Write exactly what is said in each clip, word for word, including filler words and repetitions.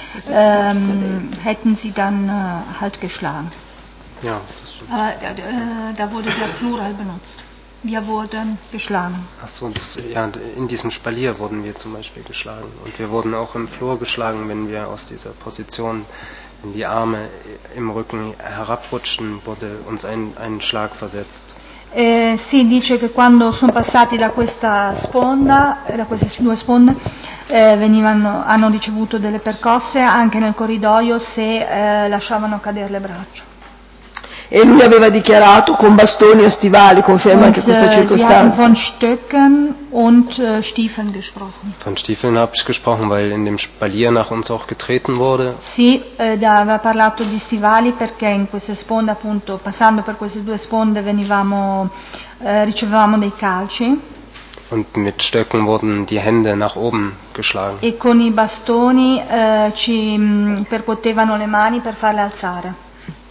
ähm, hätten sie dann äh, halt geschlagen. Ja, das stimmt. Aber äh, da wurde der Plural benutzt. Wir wurden geschlagen. Ach so, das, ja, in diesem Spalier wurden wir zum Beispiel geschlagen. Und wir wurden auch im Flur geschlagen, wenn wir aus dieser Position in die Arme im Rücken herabrutschten, wurde uns ein, ein Schlag versetzt. Eh, si dice che quando sono passati da questa sponda, da queste due sponde, eh, venivano, hanno ricevuto delle percosse anche nel corridoio se eh, lasciavano cadere le braccia. E lui aveva dichiarato con bastoni o stivali, conferma anche questa circostanza. Sie hatten von Stöcken und äh, Stiefeln gesprochen. Von Stiefeln habe ich gesprochen, weil in dem Spalier nach uns auch getreten wurde. Sì, eh, aveva parlato di stivali perché in queste sponde, appunto, passando per queste due sponde venivamo, eh, ricevevamo dei calci. Und mit Stöcken wurden die Hände nach oben geschlagen. E con i bastoni eh, ci mh, percuotevano le mani per farle alzare.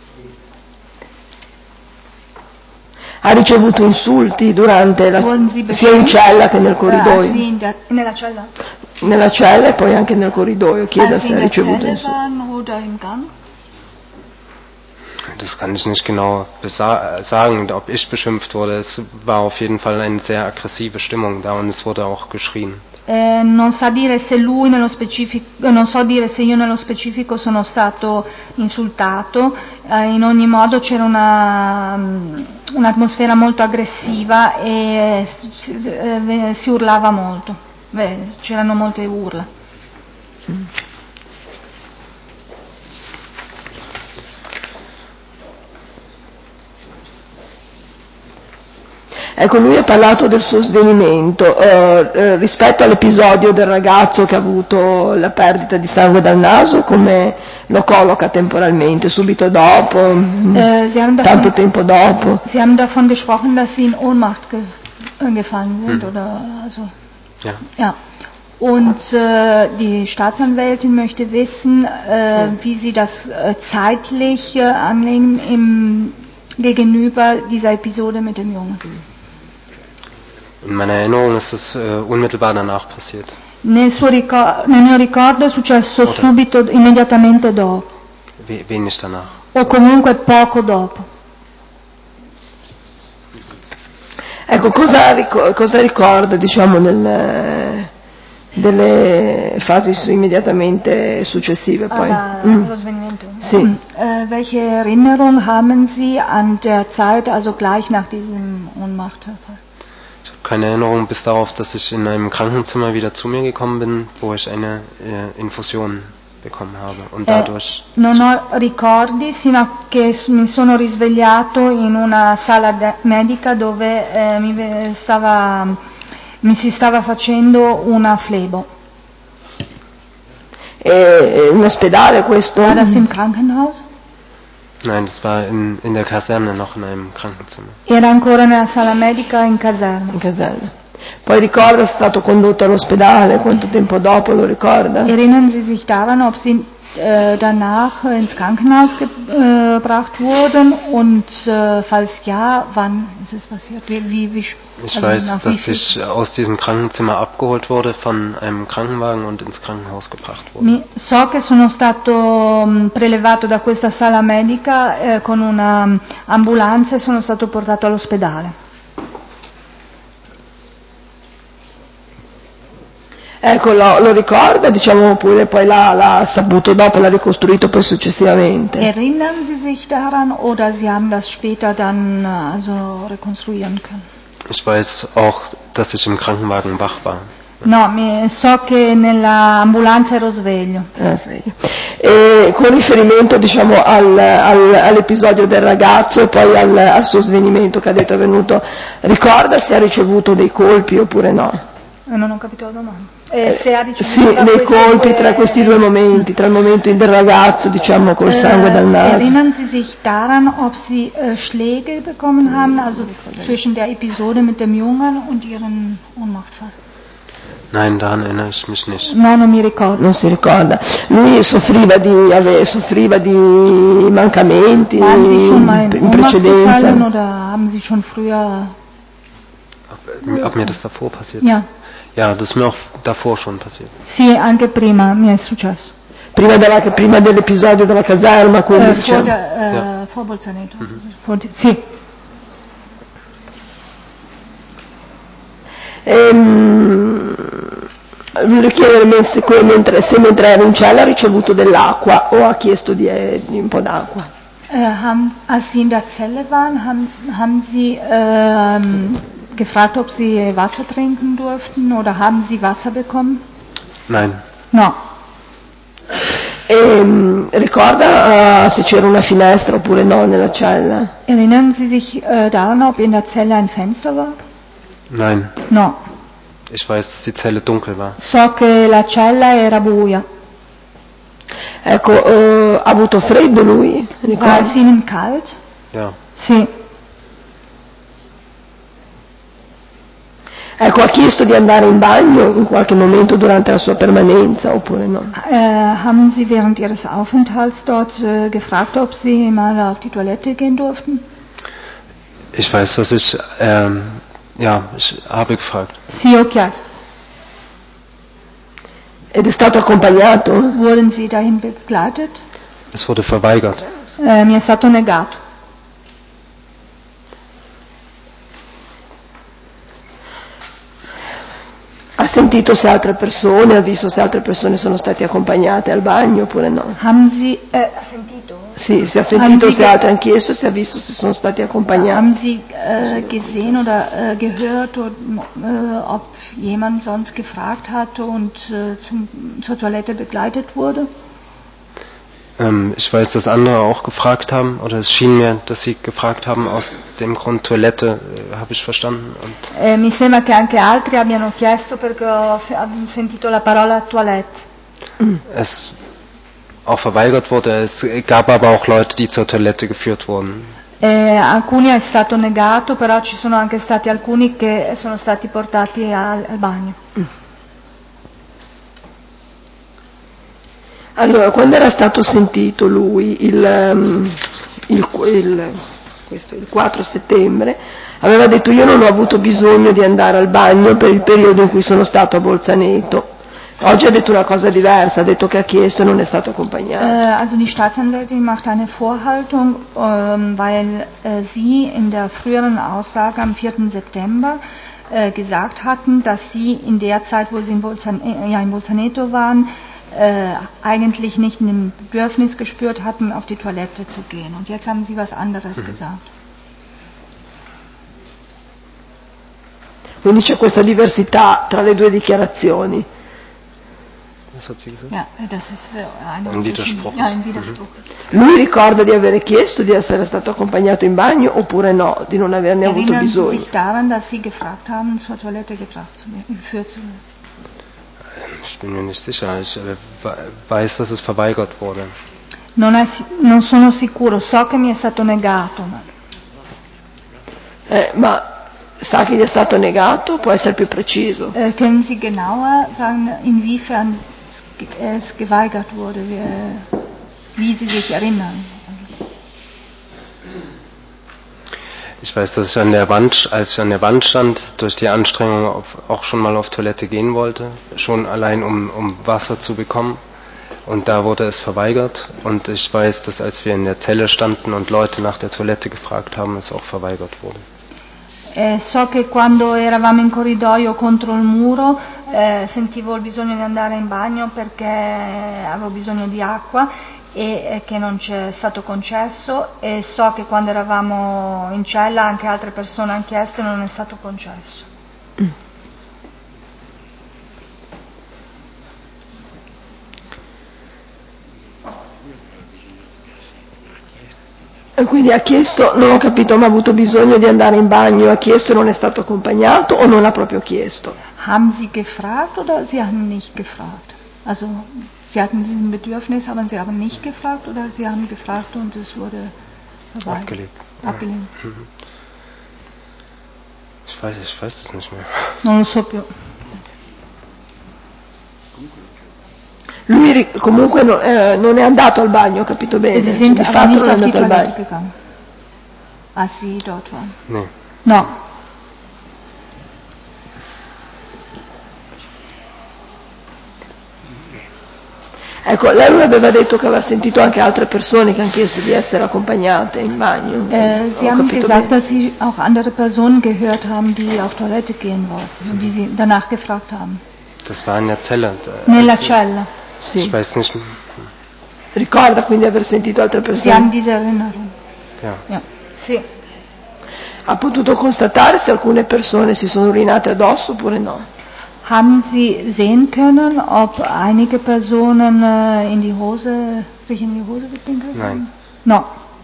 Ha ricevuto insulti durante la, sia in cella che nel corridoio. Uh, nella cella? Nella cella e poi anche nel corridoio, chiede se ha ricevuto insulti. Das kann ich nicht genau sagen, ob ich beschimpft wurde. Es war auf jeden Fall eine sehr aggressive Stimmung da und es wurde auch geschrien. Eh, non sa dire se lui nello specifico, non so dire se io nello specifico sono stato insultato, eh, in ogni modo c'era una, un'atmosfera molto aggressiva e si, eh, si urlava molto, beh, c'erano molte urla. Mm. Ecco, lui ha parlato del suo svenimento eh, eh, rispetto all'episodio del ragazzo che ha avuto la perdita di sangue dal naso, come lo colloca temporalmente, subito dopo, eh, tanto davon, tempo dopo. Sie haben davon gesprochen, dass Sie in Ohnmacht ge gefallen sind, hm. oder also, ja. ja. Und äh, die Staatsanwältin möchte wissen, äh, hm. wie Sie das äh, zeitlich äh, anlegen im, gegenüber dieser Episode mit dem Jungen. In meiner Erinnerung ist es äh, unmittelbar danach passiert. Nel, suo ricor- nel mio ricordo è successo Oder subito, immediatamente dopo. We- wenig danach. O comunque poco dopo. Ecco, cosa, ric- cosa ricorda, diciamo, del, delle fasi su- immediatamente successive poi? Ah, mm. Lo svenimento. Sì. Mm. Äh, welche Erinnerung haben Sie an der Zeit, also gleich nach diesem Ohnmachtfall? Ich habe keine Erinnerung bis darauf, dass ich in einem Krankenzimmer wieder zu mir gekommen bin, wo ich eine äh, Infusion bekommen habe und dadurch. Eh, non ho ricordi sino a che mi sono risvegliato in una sala de- medica dove eh, mi, stava, mi si stava facendo una flebo. E in ospedale questo? War das im Krankenhaus? Nein, das war in, in der Kaserne, noch in einem Krankenzimmer. Era ancora nella sala medica in caserma. In caserma. Poi ricorda se è stato condotto all'ospedale, quanto tempo dopo lo ricorda? Erinnern Sie sich daran, ob Sie äh, danach ins Krankenhaus gebracht äh, wurden und äh, falls ja, wann ist es passiert? Wie, wie, wie, ich also weiß, dass ich aus diesem Krankenzimmer abgeholt wurde, von einem Krankenwagen und ins Krankenhaus gebracht wurde. Mi, so che sono stato mh, prelevato da questa sala medica eh, con una um, ambulanza e sono stato portato all'ospedale. Ecco, lo, lo ricorda, diciamo, oppure poi l'ha, l'ha saputo dopo, l'ha ricostruito poi successivamente? Erinnern Sie sich daran oder Sie haben das später dann also rekonstruieren können? Ich weiß auch, dass ich im Krankenwagen wach war. No, mi, so che nell'ambulanza ero sveglio. Ah, sveglio. E con riferimento, diciamo, al, al, all'episodio del ragazzo e poi al, al suo svenimento che ha detto è avvenuto, ricorda se ha ricevuto dei colpi oppure no? Non ho capito la domanda. Eh, se ha ricevuto sì, dei colpi due... tra questi due momenti, tra il momento del ragazzo, diciamo, col sangue dal naso. Erinnern Sie sich daran, ob Sie äh, Schläge bekommen haben, also zwischen der Episode mit dem Jungen und Ihren Ohnmachtfall? Nein, daran erinnere ich mich nicht. No, non mi ricordo. Non si ricorda. Lui soffriva di, ave, soffriva di mancamenti in precedenza. Oder haben Sie schon früher... Ob, ob mir das davor passiert? Ja. Ja, das ist mir auch davor schon passiert. Sì, anche prima mi è successo. Prima, della, prima dell'episodio della caserma, quindi Äh, diciamo. vor, der, äh, Ja. vor Bolzaneto. Vor di- sì. Ehm, volevo chiedere se, mentre, se mentre era in cella ha ricevuto dell'acqua o ha chiesto di, di un po' d'acqua. Äh, haben, als Sie in der Zelle waren, haben, haben Sie ähm, gefragt, ob Sie Wasser trinken durften oder haben Sie Wasser bekommen? Nein. No. E, ricorda uh, se c'era una finestra oppure no nella cella? Erinnern Sie sich äh, daran, ob in der Zelle ein Fenster war? Nein. No. Ich weiß, dass die Zelle dunkel war. So che la cella era buia. Ecco, uh, ha avuto freddo lui? War Ricorda? es Ihnen kalt? Ja. Sì. Ecco, ha chiesto di andare in bagno in qualche momento durante la sua permanenza oppure no? Äh, haben Sie während Ihres Aufenthalts dort äh, gefragt, ob Sie mal auf die Toilette gehen durften? Ich weiß, dass ich, ähm, ja, ich habe gefragt. Sì, ho chiesto. Ed è stato accompagnato? Wurden Sie dahin begleitet? Es wurde verweigert. Äh, mi è stato negato. Ha sentito se altre persone, ha visto se altre persone sono state accompagnate al bagno oppure no? Haben Sie, äh, ha sentito? Sì, se ha sentito Haben se Sie altre hanno chiesto, se ha visto se sono stati accompagnati. Haben Sie äh, gesehen oder äh, gehört, oder, äh, ob jemand sonst gefragt hatte und äh, zum, zur Toilette begleitet wurde? Ähm, ich weiß, dass andere auch gefragt haben, oder es schien mir, dass sie gefragt haben, aus dem Grund Toilette, äh, habe ich verstanden. Und Eh, mi sembra che anche altri abbiano chiesto perché ho se- ho sentito la parola toilette. es auch verweigert wurde. Es gab aber auch Leute, die zur Toilette geführt wurden. Eh, alcuni è stato negato, però ci sono anche stati alcuni che sono stati portati al, al bagno. Allora, quando era stato sentito lui il, um, il, il, questo, il quattro settembre, aveva detto io non ho avuto bisogno di andare al bagno per il periodo in cui sono stato a Bolzaneto. Oggi ha detto una cosa diversa, ha detto che ha chiesto e non è stato accompagnato. Äh, also die Staatsanwältin macht eine Vorhaltung, ähm, weil äh, sie in der früheren Aussage am vierten September äh, gesagt hatten, dass sie in der Zeit, wo sie in, Bolzan äh, ja, in Bolzaneto waren, äh, eigentlich nicht ein Bedürfnis gespürt hatten, auf die Toilette zu gehen. Und jetzt haben sie was anderes mhm. gesagt. Quindi c'è questa diversità tra le due dichiarazioni. Was hat sie gesagt? Ja, das ist äh, eine ein Widerspruch. Ja, ein Widerspruch. Mhm. Lui ricorda di avere chiesto di essere stato accompagnato in bagno oppure no, di non averne Erinnern avuto bisogno? Sie sich daran, dass Sie gefragt haben, zur Toilette gebracht zu werden, geführt zu werden? Ich bin mir nicht sicher. Ich äh, weiß, dass es verweigert wurde. Non, è, non sono sicuro, so che mi è stato negato. Ma... Eh, ma sa che gli è stato negato? Può essere più preciso. Äh, können Sie genauer sagen, inwiefern es geweigert wurde, wie, wie Sie sich erinnern? Ich weiß, dass ich an der Wand, als ich an der Wand stand, durch die Anstrengung auf, auch schon mal auf Toilette gehen wollte, schon allein um, um Wasser zu bekommen. Und da wurde es verweigert. Und ich weiß, dass als wir in der Zelle standen und Leute nach der Toilette gefragt haben, es auch verweigert wurde. Eh, so che quando eravamo in corridoio contro il muro eh, sentivo il bisogno di andare in bagno perché avevo bisogno di acqua e eh, che non c'è stato concesso, e so che quando eravamo in cella anche altre persone hanno chiesto e non è stato concesso. Mm. Quindi ha chiesto, non ho capito, ma ha avuto bisogno di andare in bagno, ha chiesto e non è stato accompagnato o non ha proprio chiesto? Haben Sie gefragt oder Sie haben nicht gefragt? Also Sie hatten diesen Bedürfnis, aber Sie haben nicht gefragt oder Sie haben gefragt und es wurde abgelehnt. abgelehnt. Ja. Ich weiß, ich weiß das nicht mehr. Non lo so più. Lui comunque no, eh, non è andato al bagno, ho capito bene. Sie sind di aber fatto nicht non è auf die andato al Toilette bagno. gegangen, als Sie dort waren? Nee. No. Ecco, lei non aveva detto che aveva sentito anche altre persone che hanno chiesto di essere accompagnate in bagno. Äh, Sie haben gesagt, bene. Dass Sie auch andere Personen gehört haben, die auf Toilette gehen wollten und die Sie danach gefragt haben. Das war in der Zelle. Nella cella. Sì. Ich weiß nicht. Ricorda quindi aver sentito altre persone? Sie haben diese Erinnerung. Ja. Ja. Sì. Ha potuto constatare se alcune persone si sono urinate addosso oppure no? Haben Sie sehen können, ob einige Personen äh, in die Hose, sich in die Hose gepinkelt haben? Nein. No.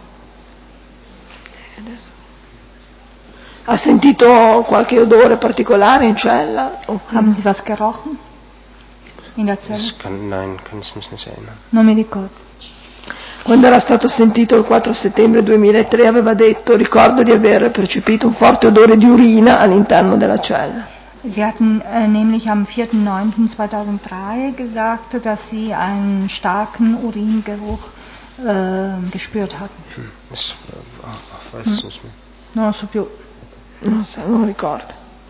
Ha sentito qualche odore particolare in cella? Haben Sie was gerochen in der Zelle? Ich kann, nein, kann ich mich nicht erinnern. Non mi ricordo. Quando era stato sentito il quattro settembre duemilatré aveva detto: ricordo di aver percepito un forte odore di urina all'interno della cella. Sie hatten äh, nämlich am vierten neunten zweitausenddrei gesagt, dass Sie einen starken Uringeruch äh, gespürt hatten. Hm, ich äh, weiß es hm. nicht mehr. Non lo so più. Non so, non ricordo.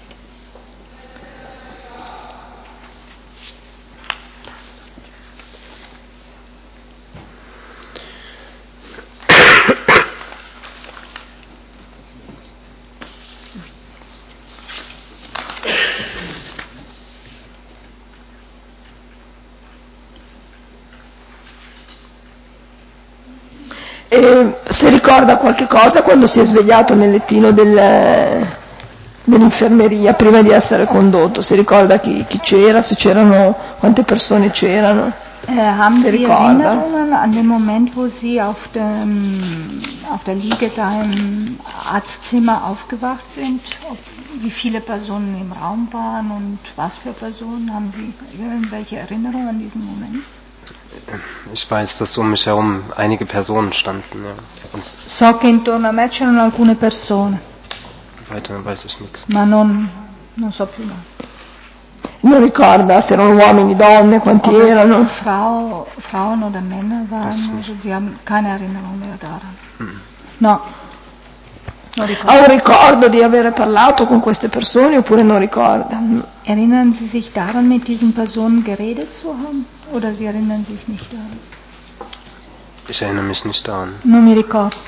E se ricorda qualche cosa quando si è svegliato nel lettino del, dell'infermeria prima di essere condotto, si ricorda chi, chi c'era, se c'erano, quante persone c'erano? Äh, haben Sie Erinnerungen an den Moment, wo Sie auf, dem, auf der Liege da im Arztzimmer aufgewacht sind? Ob, wie viele Personen im Raum waren und was für Personen? Haben Sie irgendwelche Erinnerungen an diesen Moment? Ich weiß, dass um mich herum einige Personen standen. Ja. Und so che intorno a me c'erano alcune persone. Weiter weiß ich nichts. Ma non, non so più no. Non ricorda se erano uomini, donne, quanti Ob erano? Frau, Frauen oder Männer waren, also Sie haben keine Erinnerung mehr daran. Mm. No. Ha un ricordo di aver parlato con queste persone oppure non ricorda? Erinnern Sie sich daran, mit diesen Personen geredet zu haben? Oder Sie erinnern sich nicht daran? Ich erinnere mich nicht daran. Non mi ricordo.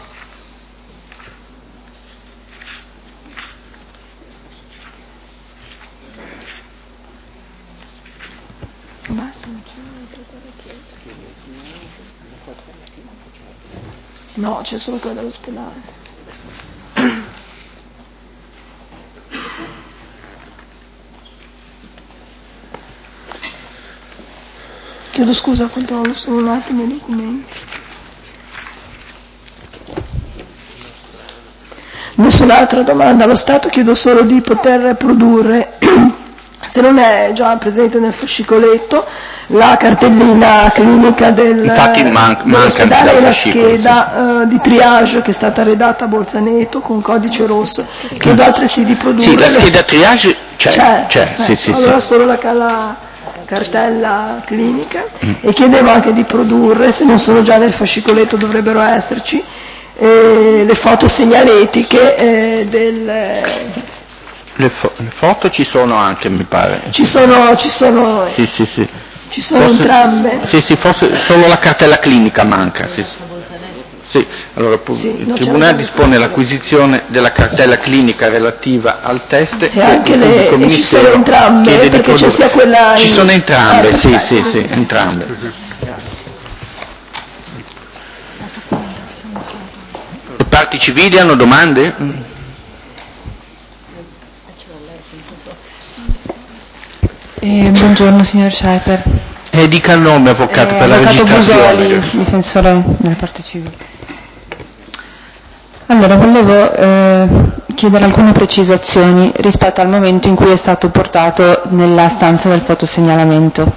No, c'è solo quella dell'ospedale. Chiedo scusa, controllo solo un attimo i documenti. Nessun'altra domanda. Allo Stato chiedo solo di poter produrre, se non è già presente nel fascicoletto, la cartellina clinica del, man- dell'ospedale e la scheda uh, di triage che è stata redatta a Bolzaneto con codice rosso. Chiedo altresì di produrre... Sì, la scheda triage c'è, c'è, c'è, eh, sì, sì, allora sì. solo la, la cartella clinica mm. e chiedevo anche di produrre, se non sono già nel fascicoletto dovrebbero esserci, eh, le foto segnaletiche eh, del... Le, fo- le foto ci sono anche, mi pare. Ci sono, ci sono, sì, sì, sì. Ci sono forse, entrambe? Sì, sì, forse solo la cartella clinica manca. Sì, sì. Sì, allora sì, il Tribunale dispone l'acquisizione della cartella clinica relativa al test e anche le, e ci sono entrambe perché c'è sia quella ci in... sono entrambe, ah, sì, sì, sì, sì, entrambe. Le parti civili hanno domande? Eh, buongiorno signor Scheiper. E dica il nome, avvocato, eh, per la registrazione. Busoli, difensore delle parti civili. Allora, volevo eh, chiedere alcune precisazioni rispetto al momento in cui è stato portato nella stanza del fotosegnalamento.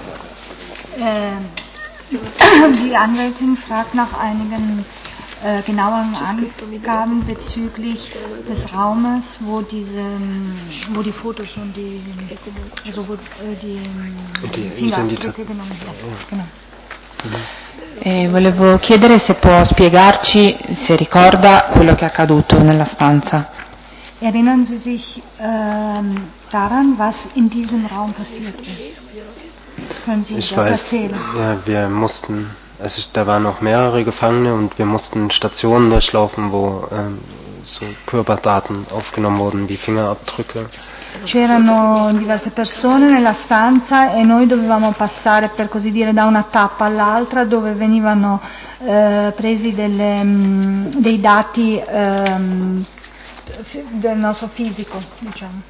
Eh, die Anwältin fragt nach einigen äh, genaueren Angaben bezüglich des Raumes, wo diese, wo die Fotos und die, also wo äh, die, die Fingerabdrücke genommen werden. Genau. E volevo chiedere se può spiegarci, se ricorda quello che è accaduto nella stanza. Erinnern Sie sich äh, daran, was in diesem Raum passiert ist? Können Sie Ich das weiß, erzählen? ja, wir mussten, also da waren noch mehrere Gefangene und wir mussten Stationen durchlaufen, wo ähm, so Körperdaten aufgenommen wurden, wie Fingerabdrücke. C'erano diverse persone nella stanza e noi dovevamo passare, per così dire, da una tappa all'altra dove venivano eh, presi delle, mh, dei dati ehm, fi- del nostro fisico, diciamo.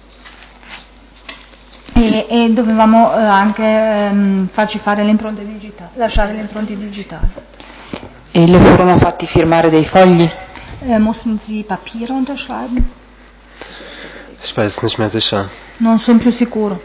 E, e dovevamo eh, anche ehm, farci fare le impronte digitali, lasciare le impronte digitali. E le furono fatti firmare dei fogli? Eh, mussten Sie Papiere unterschreiben? Ich weiß nicht mehr sicher. Non sono più sicuro.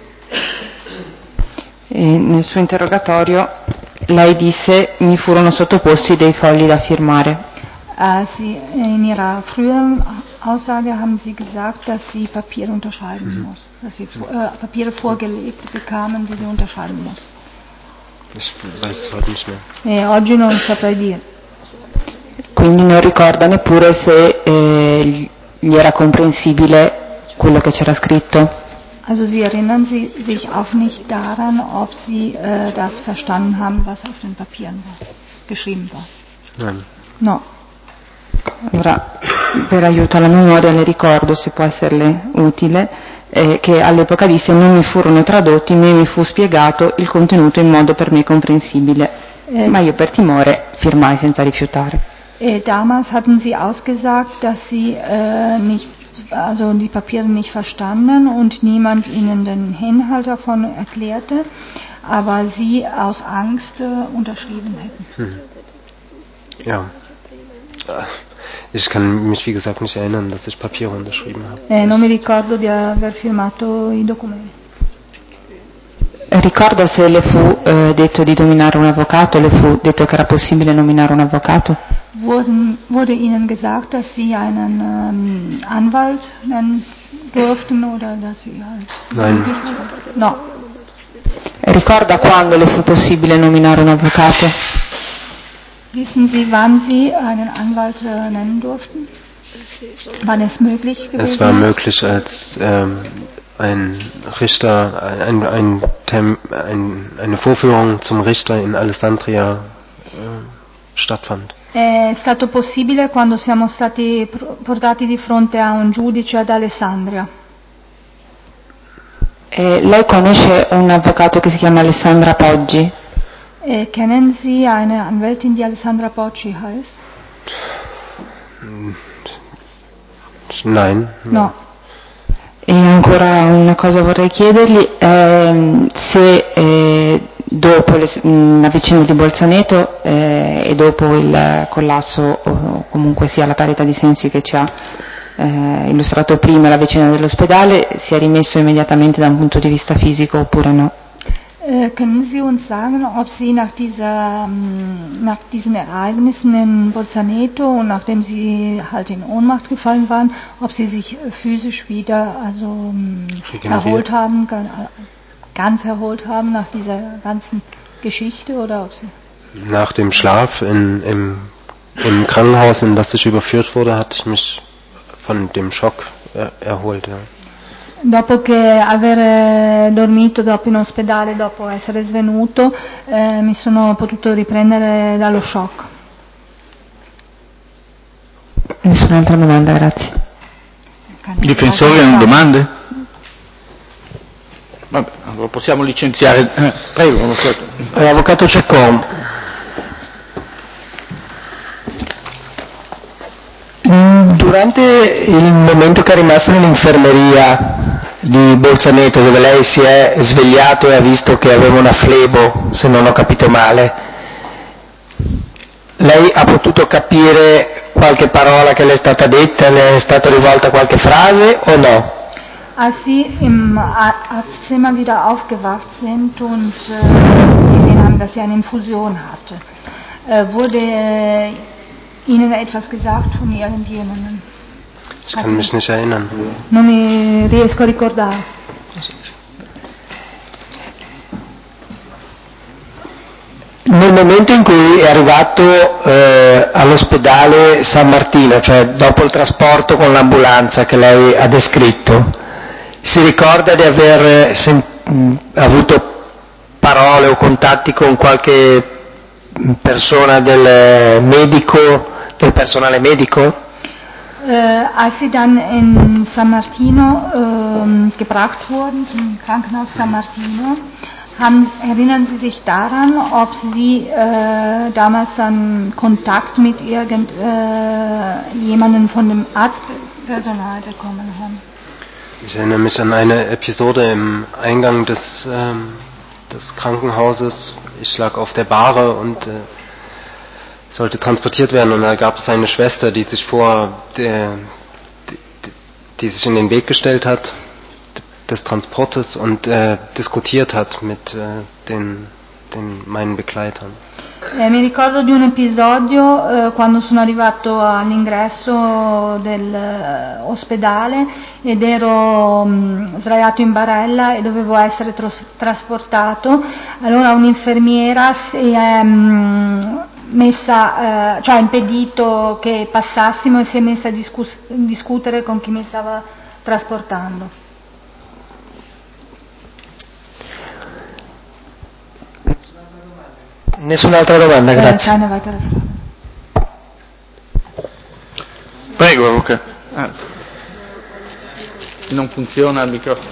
E nel suo interrogatorio lei disse mi furono sottoposti dei fogli da firmare. Äh, Sie, in Ihrer früheren Aussage haben Sie gesagt, dass Sie Papiere unterschreiben Mhm. muss, dass Sie äh, Papiere vorgelegt bekamen, die Sie unterschreiben muss. Ich weiß es heute nicht mehr. E oggi non saprei dire. Quindi non ricorda neppure se eh, gli era comprensibile quello che c'era scritto. Also Sie erinnern Sie sich auch nicht daran, ob Sie äh, das verstanden haben, was auf den Papieren war, geschrieben war. Nein. No. Allora, per aiuto alla memoria le ricordo, se può esserle utile, eh, che all'epoca disse non mi furono tradotti, né mi fu spiegato il contenuto in modo per me comprensibile, Eh. ma io per timore firmai senza rifiutare. Äh, damals hatten Sie ausgesagt, dass Sie äh, nicht, also die Papiere nicht verstanden und niemand Ihnen den Inhalt davon erklärte, aber Sie aus Angst äh, unterschrieben hätten. Hm. Ja. Ich kann mich wie gesagt nicht erinnern, dass ich Papiere unterschrieben habe. Eh, non mi ricordo di aver firmato i documenti. Ricorda se le fu eh, detto di nominare un avvocato, le fu detto che era possibile nominare un avvocato? Wurden, wurde Ihnen gesagt, dass Sie einen ähm, Anwalt nennen durften oder dass Sie halt... Nein. No. Ricorda quando le fu possibile nominare un avvocato? Wissen Sie, wann Sie einen Anwalt äh, nennen durften? Wann es möglich gewesen Es war ist? möglich, als ähm, ein Richter, ein, ein, ein, ein, eine Vorführung zum Richter in Alessandria äh, stattfand. È stato possibile quando siamo stati pr- portati di fronte a un giudice ad Alessandria. Eh, lei conosce un avvocato che si chiama Alessandra Poggi? Äh, kennen Sie eine Anwältin, die Alessandra Pocci heißt? Nein. No. E ancora una cosa vorrei chiedergli, ehm, se eh, dopo le, mh, la vicenda di Bolzaneto eh, e dopo il collasso o comunque sia la parità di sensi che ci ha eh, illustrato prima la vicenda dell'ospedale, si è rimesso immediatamente da un punto di vista fisico oppure no? Äh, können Sie uns sagen, ob Sie nach, dieser, ähm, nach diesen Ereignissen in Bolzaneto und nachdem Sie halt in Ohnmacht gefallen waren, ob Sie sich äh, physisch wieder also ähm, erholt haben, ga- ganz erholt haben nach dieser ganzen Geschichte oder ob Sie... Nach dem Schlaf in, im, im Krankenhaus, in das ich überführt wurde, hatte ich mich von dem Schock er, erholt. Ja. Dopo che aver dormito dopo in ospedale, dopo essere svenuto, eh, mi sono potuto riprendere dallo shock. Nessun'altra domanda, grazie. Difensori hanno domande? Vabbè, allora possiamo licenziare. Eh, prego, avvocato. Eh, avvocato Ceccon. Durante il momento che è rimasto nell'infermeria di Bolzaneto, dove lei si è svegliato e ha visto che aveva una flebo, se non ho capito male, lei ha potuto capire qualche parola che le è stata detta, le è stata rivolta qualche frase o no? Als Sie im Arztzimmer wieder aufgewacht sind und äh, gesehen haben, dass Sie eine Infusion hatte, äh, wurde äh, Ihnen etwas gesagt von irgendjemandem? Ich kann mich nicht erinnern. Non mi riesco a ricordare. Nel momento in cui è arrivato eh, all'ospedale San Martino, cioè dopo il trasporto con l'ambulanza che lei ha descritto, si ricorda di aver sen- avuto parole o contatti con qualche persona del medico, del personale medico? Äh, als Sie dann in San Martino ähm, gebracht wurden, zum Krankenhaus San Martino, haben, erinnern Sie sich daran, ob Sie äh, damals dann Kontakt mit irgendjemandem äh, von dem Arztpersonal bekommen haben? Ich erinnere mich an eine Episode im Eingang des, ähm, des Krankenhauses. Ich lag auf der Bahre und äh, sollte transportiert werden, und da gab es eine Schwester, die sich vor der, die, die sich in den Weg gestellt hat des Transportes und äh, diskutiert hat mit äh, den, den meinen Begleitern. Eh, mi ricordo di un episodio eh, quando sono arrivato all'ingresso dell'ospedale ed ero mh, sdraiato in barella e dovevo essere tros- trasportato. Allora un'infermiera si è mh, messa, eh, cioè ha impedito che passassimo e si è messa a discus- discutere con chi mi stava trasportando. Nessun'altra domanda, grazie. Keine weitere Frage. Prego, avvocato. Ah. Non funziona il microfono.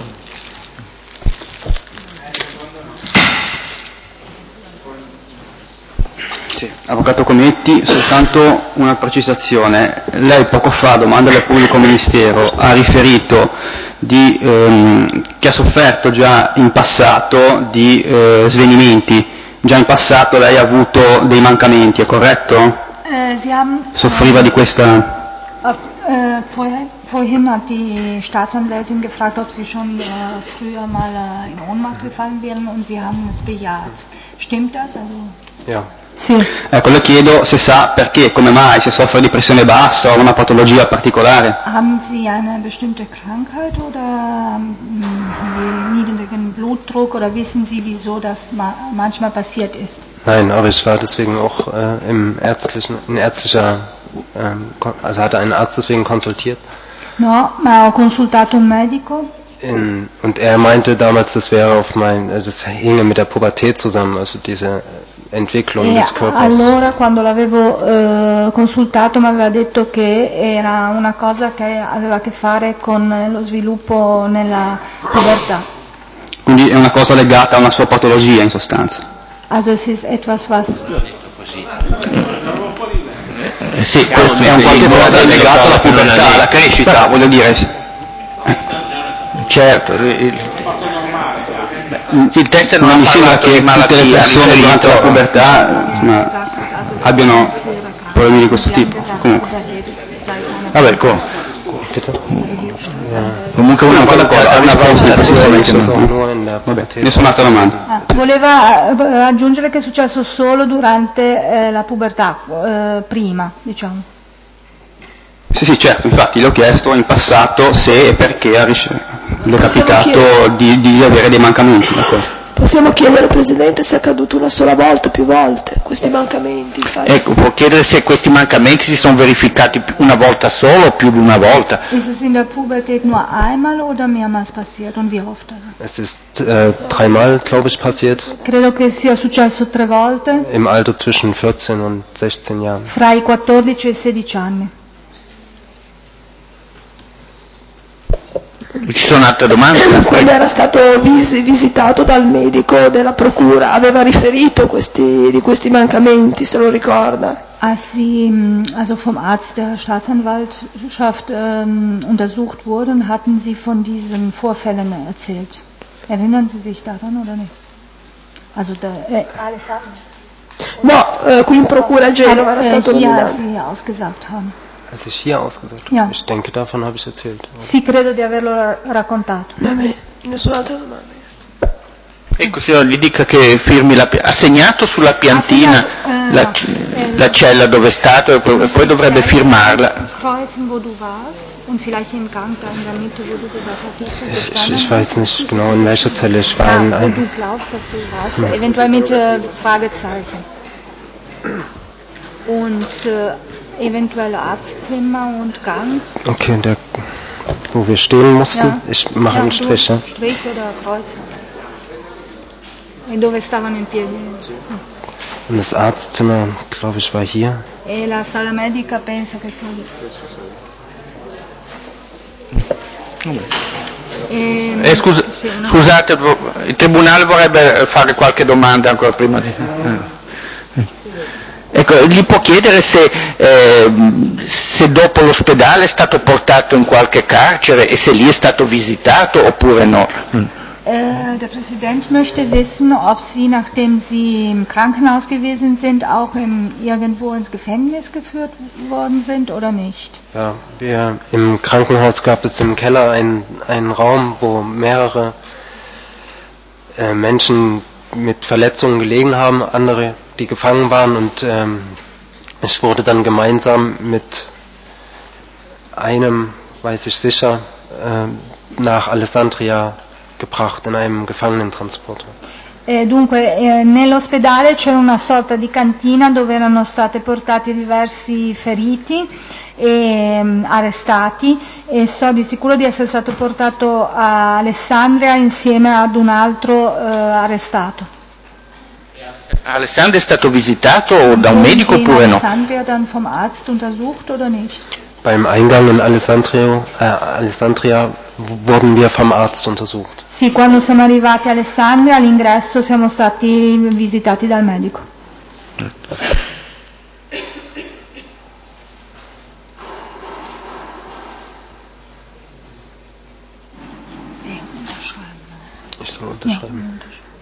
Sì, avvocato Conetti, soltanto una precisazione. Lei poco fa, domanda del pubblico ministero, ha riferito di, ehm, che ha sofferto già in passato di eh, svenimenti. Già in passato lei ha avuto dei mancamenti, è corretto? Äh, Sie haben, Soffriva di questa... äh, vorher, vorhin hat die Staatsanwältin gefragt, ob Sie schon äh, früher mal äh, in Ohnmacht gefallen wären, und Sie haben es bejaht. Stimmt das? Also, Ja. sì. Ecco, le chiedo se sa perché, come mai, se soffre di pressione bassa o una patologia particolare. Haben Sie eine bestimmte Krankheit oder ähm, haben Sie niedrigen Blutdruck oder wissen Sie, wieso das ma- manchmal passiert ist? Nein, aber ich war deswegen auch äh, im ärztlichen, in ärztlicher, ähm, also hatte einen Arzt deswegen konsultiert. No, ma ho consultato un medico. In, und er meinte damals, das wäre auf mein, das hinge mit der Pubertät zusammen, also diese Entwicklung E des Körpers. allora quando l'avevo eh, consultato mi aveva detto che era una cosa che aveva a che fare con lo sviluppo nella pubertà. Quindi è una cosa legata a una sua patologia in sostanza. Also es ist etwas, was... Eh, sì, questo è un qualche cosa legato alla pubertà, alla crescita, voglio dire. Certo, il, il test non mi sembra che tutte le persone durante la pubertà insomma, abbiano problemi di questo tipo. Comunque. Vabbè, com- comunque una cosa d'accordo, ha risposto precisamente. Vabbè, nessun'altra domanda. Ah, voleva eh, aggiungere che è successo solo durante eh, la pubertà, eh, prima, diciamo. Sì, sì, certo, infatti le ho chiesto in passato se e perché le è capitato di, di avere dei mancamenti. D'accordo. Possiamo chiedere, Presidente, se è accaduto una sola volta, più volte, questi mancamenti? Infatti. Ecco, può chiedere se questi mancamenti si sono verificati una volta solo o più di una volta. Ist es in der Pubertät nur einmal oder mehrmals passiert und wie oft? Es ist äh, dreimal, glaube ich, passiert. Credo che sia successo tre volte. Im Alter zwischen vierzehn und sechzehn Jahren. Fra i quattordici e i sedici anni. Ci sono altre domande? Quando era stato vis- visitato dal medico della procura, aveva riferito questi, di questi mancamenti, se lo ricorda? Als Sie also vom Arzt der Staatsanwaltschaft ähm, untersucht wurden, hatten Sie von diesen Vorfällen erzählt. Erinnern Sie sich daran oder nicht? Also der, äh, No, eh, qui in procura a Genova era äh, stato hier, nominato. als Sie ausgesagt haben. Als ich hier ausgesagt habe? Ja. Ich denke, davon habe ich erzählt. Sì, credo di averlo ra- raccontato. Va bene, nessun'altra domanda. Ecco, signor, gli dica che firmi la pi- ha segnato sulla piantina segnato, eh, la, no. c- la cella dove è stato e poi, e poi dovrebbe firmarla. Kreuzen, wo du warst und vielleicht im Gang da in der Mitte, wo du gesagt hast, dass du Ich, gestanden ich weiß nicht genau, in welcher Zelle ich war. Ja, In wo ein, du glaubst, dass du warst, eventuell mit äh, Fragezeichen. Und äh, eventuell Arztzimmer und Gang. okay, der, wo wir stehen mussten. Ja. Ich mache Ja, einen du- Strich. Ja? Strich oder Kreuz. E dove stavano in piedi? Sì. Und das Arztzimmer, glaube ich, war hier. E la sala medica penso che sia lì. E, eh, scusa, sì, no. Scusate, il Tribunale vorrebbe fare qualche domanda ancora prima di... Eh. Ecco, gli può chiedere se, eh, se dopo l'ospedale è stato portato in qualche carcere e se lì è stato visitato oppure no. Äh, der Präsident möchte wissen, ob Sie, nachdem Sie im Krankenhaus gewesen sind, auch im, irgendwo ins Gefängnis geführt worden sind oder nicht. Ja, wir, im Krankenhaus gab es im Keller einen, einen Raum, wo mehrere äh, Menschen mit Verletzungen gelegen haben, andere, die gefangen waren, und ähm, ich wurde dann gemeinsam mit einem, weiß ich sicher, äh, nach Alessandria gebracht in einem Gefangenentransporter. Eh, dunque, eh, nell'ospedale c'era una sorta di cantina dove erano stati portati diversi feriti e um, arrestati, e so di sicuro di essere stato portato a Alessandria insieme ad un altro eh, arrestato. Alessandria è stato visitato da un medico oppure no? Alessandria dann vom Arzt untersucht oder nicht? Beim Eingang in Alessandria, äh, Alessandria wurden wir vom Arzt untersucht. Sì, quando siamo arrivati a Alessandria all'ingresso siamo stati visitati dal medico. Ich soll unterschreiben.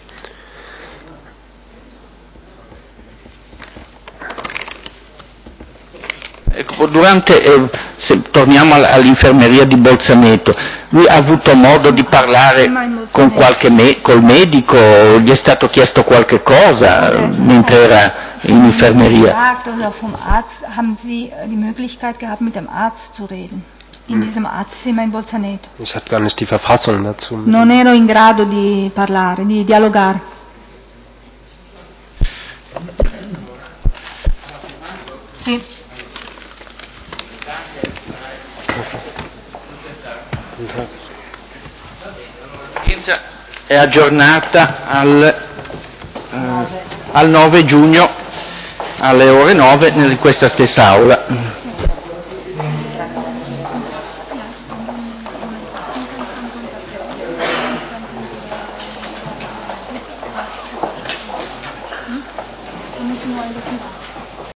Ecco, durante, eh, se torniamo all'infermeria di Bolzaneto, lui ha avuto modo di parlare con qualche me- col medico, gli è stato chiesto qualche cosa eh, mentre era in infermeria? Vom Arzt haben Sie die Möglichkeit gehabt, mit dem Arzt zu reden, in diesem Arztzimmer in Bolzaneto. Ich hatte gar nicht die Verfassung dazu. Non ero in grado di parlare, di dialogare. Sì. L'udienza è aggiornata al, eh, al nove giugno alle ore nove in questa stessa aula. Hm?